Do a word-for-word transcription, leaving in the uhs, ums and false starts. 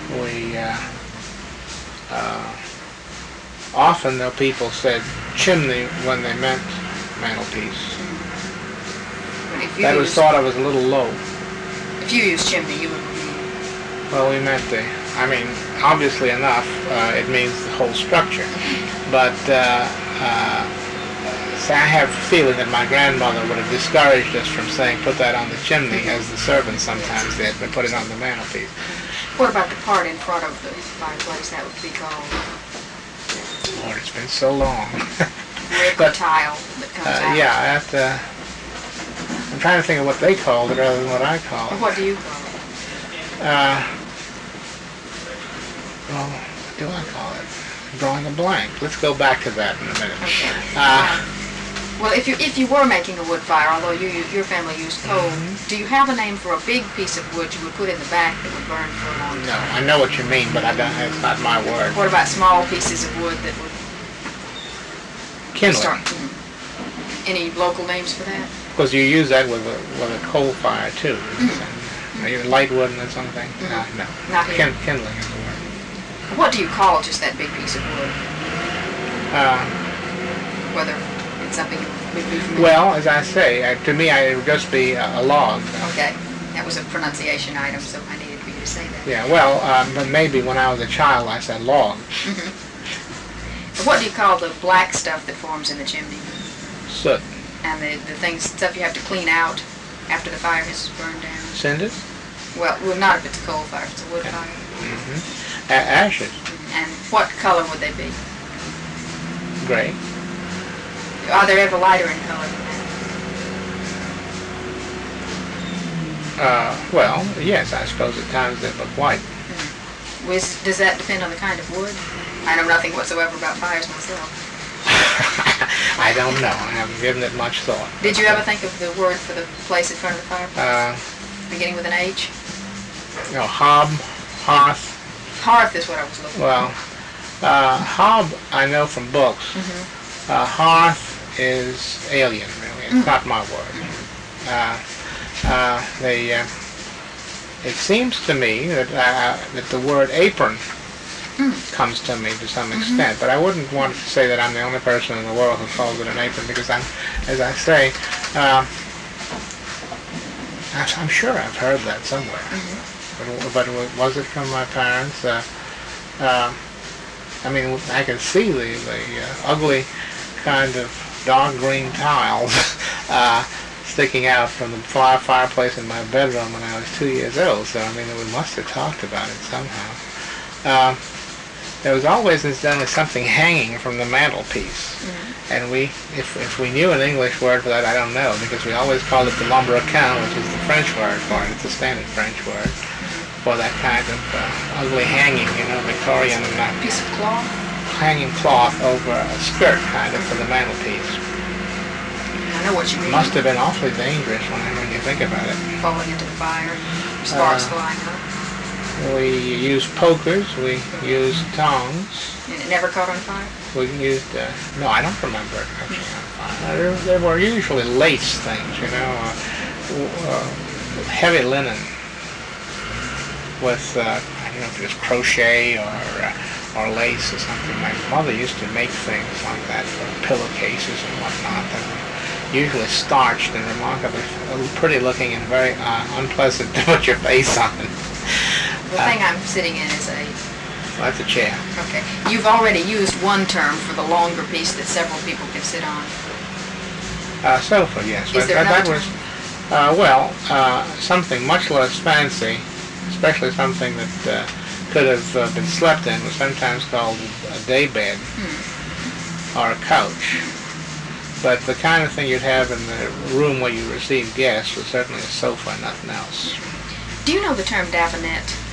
we uh, uh, often though people said chimney when they meant mantelpiece. If you That was use, thought of as a little low. If you use chimney, you would. Well, we meant the, I mean, obviously enough, uh, it means the whole structure. But uh, uh, so I have a feeling that my grandmother would have discouraged us from saying put that on the chimney, as the servants sometimes did, but put it on the mantelpiece. What about the part in front of the fireplace? That would be called Lord, it's been so long. brick or tile that comes Uh, out. yeah, I have to, I'm trying to think of what they called it rather than what I call Or it. what do you call it? Uh, well, what do I call it? I'm drawing a blank. Let's go back to that in a minute. Okay. Uh, Um, well, if you if you were making a wood fire, although you, you your family used coal, Mhm. do you have a name for a big piece of wood you would put in the back that would burn for a long no, time? I know what you mean, but I don't, it's not my word. What about small pieces of wood that would Kindling. start? Mhm. Any local names for that? Because you use that with a, with a coal fire too. Mm-hmm. Are you light wood and something? Mhm. Uh, no. Not here. Kin- kindling is the word. What do you call just that big piece of wood? Uh, Whether it's something would be familiar? well, as I say, uh, to me, I, it would just be a, a log. Okay, that was a pronunciation item, so I needed for you to say that. Yeah, well, uh, but maybe when I was a child, I said log. Mm-hmm. What do you call the black stuff that forms in the chimney? Soot. And the, the things, stuff you have to clean out after the fire has burned down? Cinders? Well, well, not if it's a coal fire, if it's a wood fire. Mm-hmm. A- ashes. And what color would they be? Gray. Are they ever lighter in color than that? Uh, well, yes, I suppose at times they look white. Mm. Was, does that depend on the kind of wood? I know nothing whatsoever about fires myself. I don't know. I haven't given it much thought. Did you ever think of the word for the place in front of the fireplace? Uh, Beginning with an H? you know, hob, hearth. Hearth is what I was looking for. Well, uh, hob I know from books. Mm-hmm. Uh, hearth is alien, really. It's Mm. not my word. Uh, uh, they, uh, it seems to me that uh, that the word apron Mm. comes to me to some extent, but I wouldn't want to say that I'm the only person in the world who calls it an apron, because I'm, as I say, uh, I'm sure I've heard that somewhere. Mm-hmm. But, but was it from my parents? Uh, uh, I mean, I could see the, the uh, ugly kind of dark green tiles uh, sticking out from the fire fireplace in my bedroom when I was two years old. So, I mean, we must have talked about it somehow. Uh, there was always, incidentally, something hanging from the mantelpiece. Mm-hmm. And we, if, if we knew an English word for that, I don't know, because we always called it the lambrequin, which is the French word for it. It's a standard French word for that kind of uh, ugly hanging, you know, Victorian uh, Piece of cloth? hanging cloth over a skirt, kind of, for the mantelpiece. I know what you mean. Must have been awfully dangerous when, when you think about it. Falling into the fire, sparks Uh, flying up. We used pokers, we used tongs, And it never caught on fire? we used, uh, no, I don't remember it catching on fire. There, there were usually lace things, you know, uh, w- uh, heavy linen with, uh, I don't know if it was crochet or uh, or lace or something. My mother used to make things like that for pillowcases and whatnot that were usually starched and remarkably pretty looking and very uh, unpleasant to put your face on. The Uh, thing I'm sitting in is a... Well, that's a chair. Okay. You've already used one term for the longer piece that several people can sit on. Uh, sofa, yes. Is But there that, that another was, uh, well, uh, something much less fancy, especially something that uh, could have uh, been slept in, was sometimes called a day bed Hmm. or a couch. But the kind of thing you'd have in the room where you receive guests was certainly a sofa and nothing else. Do you know the term davonette?